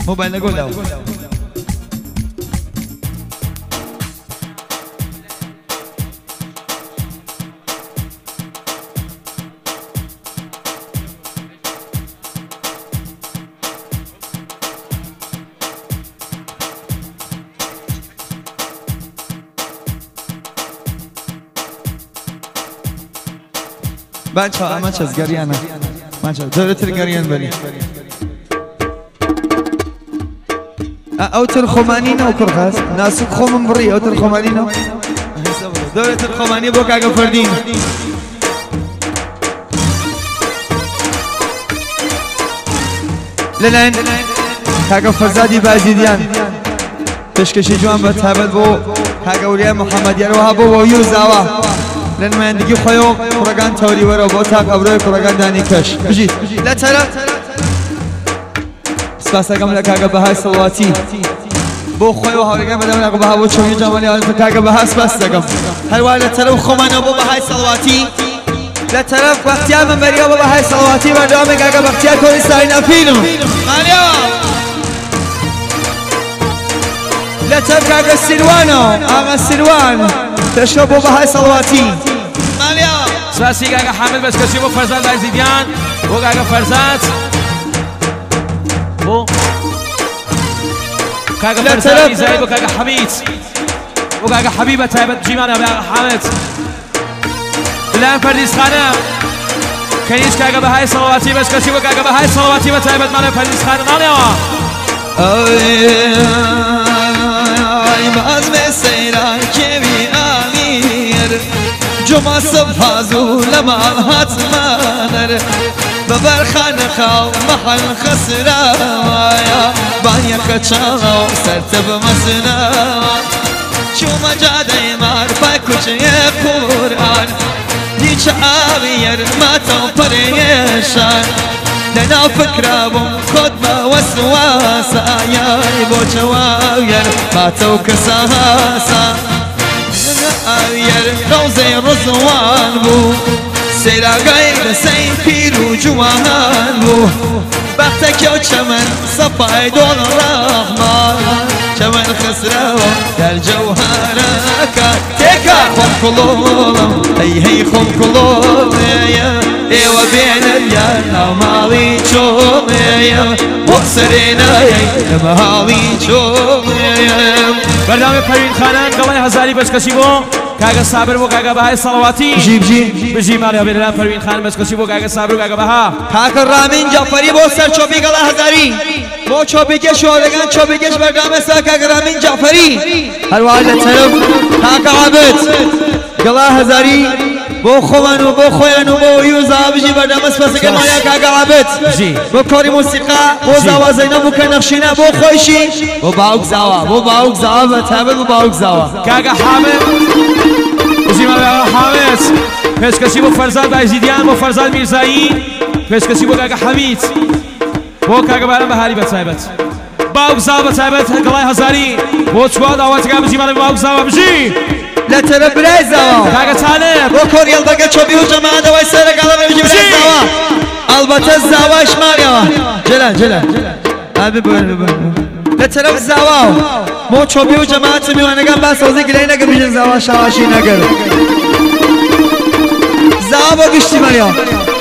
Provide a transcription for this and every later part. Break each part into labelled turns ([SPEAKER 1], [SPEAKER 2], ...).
[SPEAKER 1] موبایل نگو لو بچه ها همه چیز گریانه بچه ها دورتر گریان بلی اوتر خمانی نو کرخاس ناسک خمم بری اوتر خمانی نو دورتر خمانی بو کاغا فردین لنن کاغا فرزادی بازیدیان تشکشی جوان با تابت بو کاغا ولیا محمدی روها بو و یوزاوا لن من دیگه خواهیم کرگان تاوری ورا با تاق ابروی کرگان دانی کش بجید لا ترى سپاس اگم لکاغا بهای صلواتی بو خواهی و هاورگان بدم لکا بها بو چونی جمالی آنتا کاغا بها سپاس اگم هر وای لطرف خمانه بو بهای صلواتی لطرف بختیار من بریا بو بهای صلواتی مردم کاغا بختیار کوری ساینا فیلم مالیا لطرف کاغا سیروانو آغا سیروان تشو بو بهای صلواتی
[SPEAKER 2] سلاسی کاغا حامد بس کسی بو فرزاد عزیزیان بو کاغا فرزاد بو کاغا فرزاد زاید بو کاغا حمید بو کاغا حبیبه تایبت جیمانه بو کاغا حامد الان فردیس خانم کنیش کاغا بهای صلواتی بس کسی بو کاغا بهای صلواتی بو تایبت ماله فردیس خانم ماله
[SPEAKER 1] ای باز به سیران که بی امیر جمع صفازو لما حتمانر ببر خانخاو محل خسرايا بانيا كچاو سرتب مسنا چوما جاده مار پاکوچ قرآن هیچ آویر ما تو پریشان دنا فكرابم خد ما وسواسا يا بوچواویر ما تو كساسا آویر روزي رضوان بو سيرا غير سين بيرو جوان بو بختك يا چمن صفاي دون الرحمن چمن خسرو در جوهرك تيكا خم كلهم هي خم كلهم ايوا بين اليانا مالي چوم بوسرينا مالي چوم
[SPEAKER 2] برنامه پروین خانان قلعه هزاری بس کسی بو کاغا صابر بو کاغا بهای صلواتی بجی مالیا برنامه پروین خان بس کسی بو کاغا صابر کاغا بها
[SPEAKER 1] کاغا رامین جعفری بو سر چوبی قلعه هزاری بو چوبی که شورگان چوبی کش برنامه سر کاغا رامین جعفری هر واحد طرف کاغا عبد قلعه هزاری بو خوانو بو خوانو بو یوزا بجی برنامه سپاس که مالیا کاغا عبد بو کاری موسیقی بو زاوا زینب بو کنخشینه بو خویشی بو باوک زاوا و تابل بو باوک زاوا
[SPEAKER 2] کاغا حامد بجی مالیا حامد پس کسی بو فرزاد عزیزیان بو فرزاد میرزایی پس کسی بو کاغا حمید بو کاغا بارم بهاری بتایبت باوک زاوا بتایبت قلعه هزاری بو چواد آواز کاغا بجی مالیا باوک زاوا بجی
[SPEAKER 1] لا ترى براي زاوا
[SPEAKER 2] كاغا طالب
[SPEAKER 1] وكور يلبقى تشوبي وجماعة دواي سيرة قالوا بيجي براي زاوا البته الزاوا اشمار يا جلا ابي بقول لا ترى الزاوا مو تشوبي وجماعة ميوانا قام بس وزي قلينا قبل بيجي زاوا شواشي نقر زاوا بقشتي مريم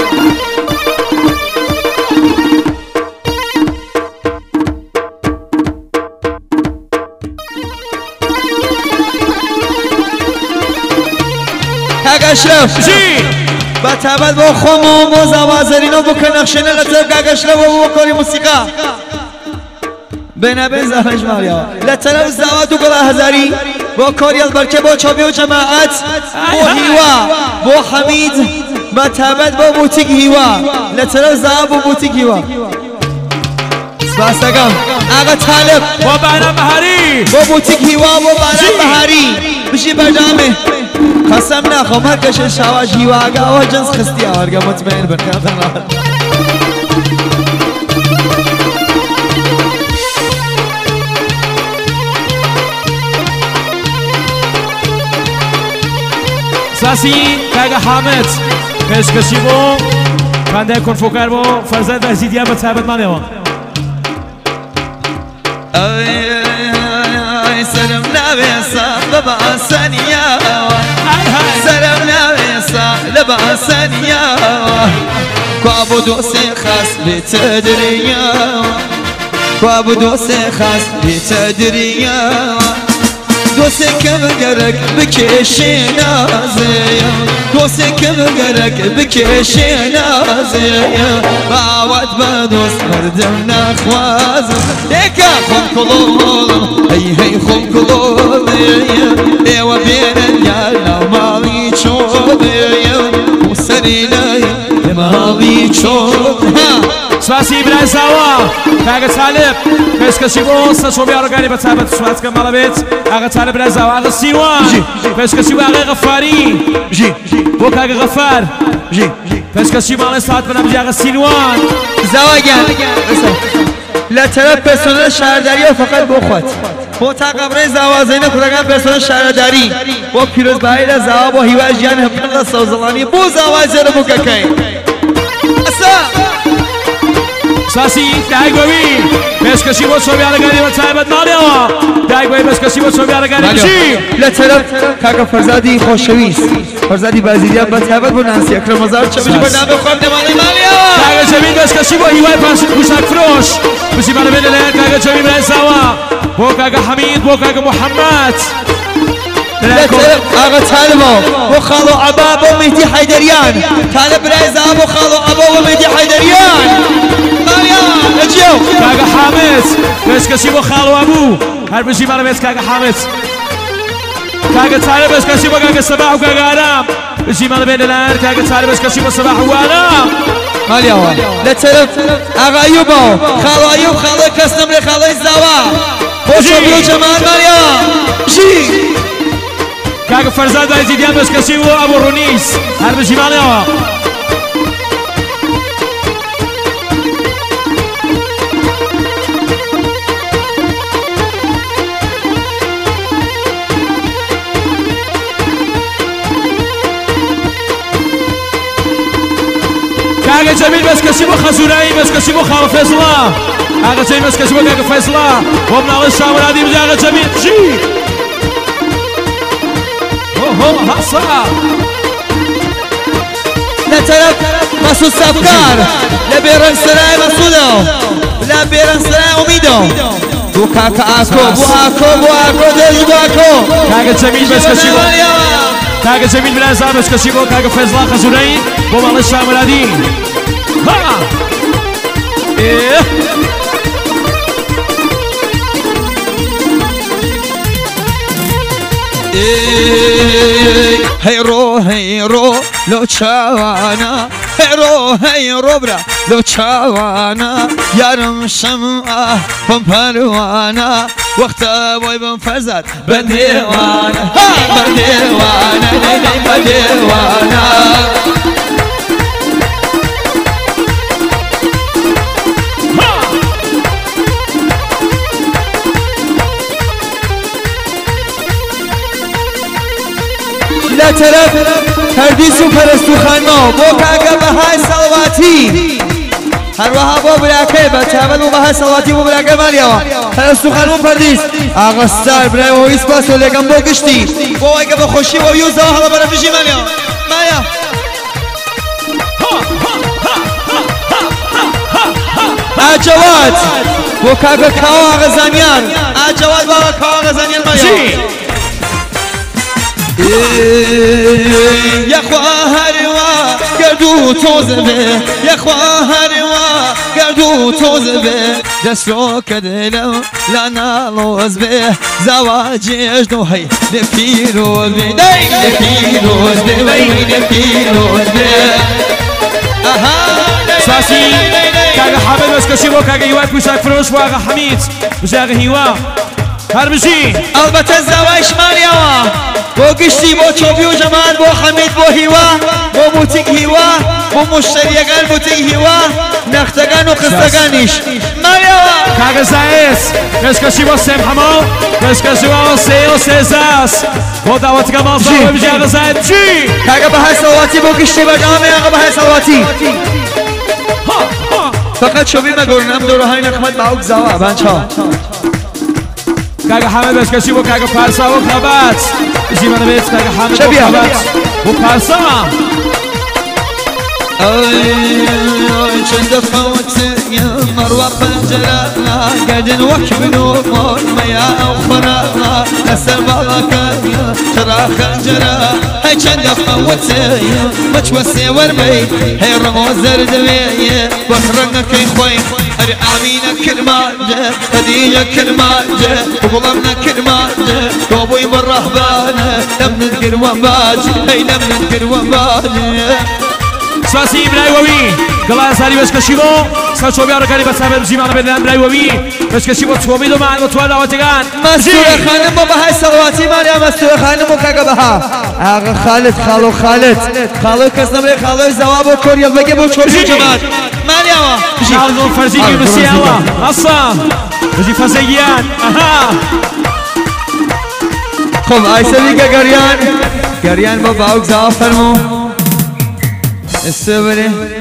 [SPEAKER 1] کاغا اشرف
[SPEAKER 2] جی
[SPEAKER 1] بتابت با خموم و زوازرینو بکنخشنه لطف کاغا اشرف و کاری موسیقی بنابه زهرش ماریا لطف زواد و قلعه هزاری با کاری البرکه با چابی و جماعت با هیوا با حمید بتابت با بوتیک هیوا لطف زواد و بوتیک هیوا سپاس اگم آقا طالب
[SPEAKER 2] با بهرام بهاری
[SPEAKER 1] با بوتیک هیوا با بهرام بهاری بشی برنامه قسم نخوام هر کش شواش هیوا آقا و جنس خستی آورگا مطمئن برکاتن راحت
[SPEAKER 2] ساسی کاغا حامد پیشکشی بو کنده کنفوکر بو فرزاد عزیزیان به تابت مانه
[SPEAKER 1] ای سرم نویسا لباسنیا سرم نویسا لباسنیا کوابو دوست خاص بتدریا کوابو دوست خاص بتدریا دوست کم گرک بکشی نازیا دوست کم گرک بکشی نازیا باوت با دوست مردم نخوازم دیکا خم کلوم هی خم کلوم ایوا بینن یا مالی چوبیم وسرینای مالی چوب
[SPEAKER 2] Спасибо, Зава. Кага Талиб. Пескаши болса, шо биаргани ба табат шватка малабет. Ага Талиб Зава, ага Сиван. Пескаши ага Гафари. Бо кага Гафар. Пескаши мал ساعت بنام ага سینوان.
[SPEAKER 1] زوا گل. لطرف پرسنل شهرداری فقط بخواد. متقبل زوا زینه کدام پرسنل شهرداری. با پیروز باید زوا با هیواش جان هفته سوزلانی بو زوا زیر بوککی.
[SPEAKER 2] ساسی دایگوی پسکشی با شو بیارگانی و تایبت نالیوا دایگوی پسکشی با شو بیارگانی چی
[SPEAKER 1] لطرف کاکا فرزادی خوشویست فرزادی بازیدیان با تایبت با نانسی اکرم مزار چبیش با نام خواب نمانی مالیا
[SPEAKER 2] کاکا جمید پسکشی با هیوای پوشک فروش بسی منو بینه کاکا جمید برای زوا بو کاکا حمید بو کاکا محمد
[SPEAKER 1] لطرف آقا طالبو بو خالو عبا بو مهدی حیدریان طالب رایزا بو خالو عبا بو مهدی حیدریان
[SPEAKER 2] کاغا حامد پسکشی با خالو ابو هر بشی منو بیت کاغا حامد کاغا طالب پسکشی با کاغا صباح و کاغا آرام بشی منو بیت لان کاغا طالب پسکشی با صباح و آرام
[SPEAKER 1] مالیا لطرف آقا ایوبو خالو ایوب خالو کسنم ری خالو زوا خوشو بیو جمال مالیا جی
[SPEAKER 2] کاغا فرزاد بایزیدیان پسکشی و ابو رونیس هر بشی مالیا کاغا جمیل مسکشی با خزورایی مسکشی با خاله فیصله آقا جمیل مسکشی با کاغا فیصله و منال شامرادی بجا آقا جمیل جی اوه حصا
[SPEAKER 1] لطرف مسعود صفکار لبیرن سرای مسعودو لبیرن سرای امیدو بو کاکا آکو بو آکو دلی بو آکو
[SPEAKER 2] کاغا جمیل مسکشی با کاغا جمیل بلازا مسکشی با کاغا فیصله خزورایی و منال شامرادی ها
[SPEAKER 1] هيرو لو تشاوانا هيرو برا لو تشاوانا يارم شمعة بمبروانا وقت بوي بمفرزات بديوانا بديوانا بديوانا لا طرف پردیس و پرستو خانما بو کاغا بهای سلواتی هر وها بو براکه بچه‌ول و بهای سلواتی بو براکه مالیا پرستو خانما پردیس آقا ستار برای و ایس پاسو لگم بو گشتی بو اگه با خوشی و یوزا حالا برفشی مالیا عجوات بو کاغا کاوا غزانیان عجوات بابا کاوا غزانیان مالیا يا خواهروا قردو توزبه يا خواهروا قردو توزبه دستو كدلو لا نالوز به زواجي اجدو هي نفيروز به نفيروز به نفيروز به
[SPEAKER 2] ساسي كاغا حامد مسكشي بو كاغا يوات بوشاك فروش واغا حميد بجاغا هيوا هربشي
[SPEAKER 1] البته زواج ماليوا بو گشتی بو چوبی و جمال بو حمید بو هیوا بو بوتیک هیوا بو مشتریگان بوتیک هیوا نختگان و خستگانیش ماليوا
[SPEAKER 2] کاغا زایس مسکشی با سم حمال مسکشی با سیل سیزاس بو دعوت کمال زاوی بجاغا زایس چی
[SPEAKER 1] کاغا بهای سلواتی بو گشتی بجامه آقا بهای سلواتی فقط چوبی مگرنم دوره های نقمت معوک زوا بانچا
[SPEAKER 2] كاكا حامد باش كشيبو كاكا بارسا وكابات يجي من بيت كاكا حامد وكابات وبارسا
[SPEAKER 1] چند فوت يا مروة فنجرة قاعدين وكبنوا ما يا أخرى أسر بالك يا ترى خنجرة هاي چند فوت يا متوسي وربي هاي رموز الدمية بحرنا كي خوي هاي آمينة كرمانجة هدية كرمانجة وقلمنا كرمانجة قوي بالرهبانة لم نذكر ومباجي هاي لم نذكر ومباجي
[SPEAKER 2] ساسی برایوی گلای سری بس کشیبو سال بیار کاری بس هم زیمان بدن برایوی بس کشیبو تومی دو مان متوال دعوتگان
[SPEAKER 1] مستور خانم با بهای سلواتی ماریا مستور خانم و کاغا بها آقا خالد کس نمره خالو زواب و کوریا بگه بو چورجی جماعت ماریا
[SPEAKER 2] خالد فرزی یونسی الله اصلا بجی فزیان
[SPEAKER 1] خب ایسا بیگه گریان با باوک زواب فرمو استوره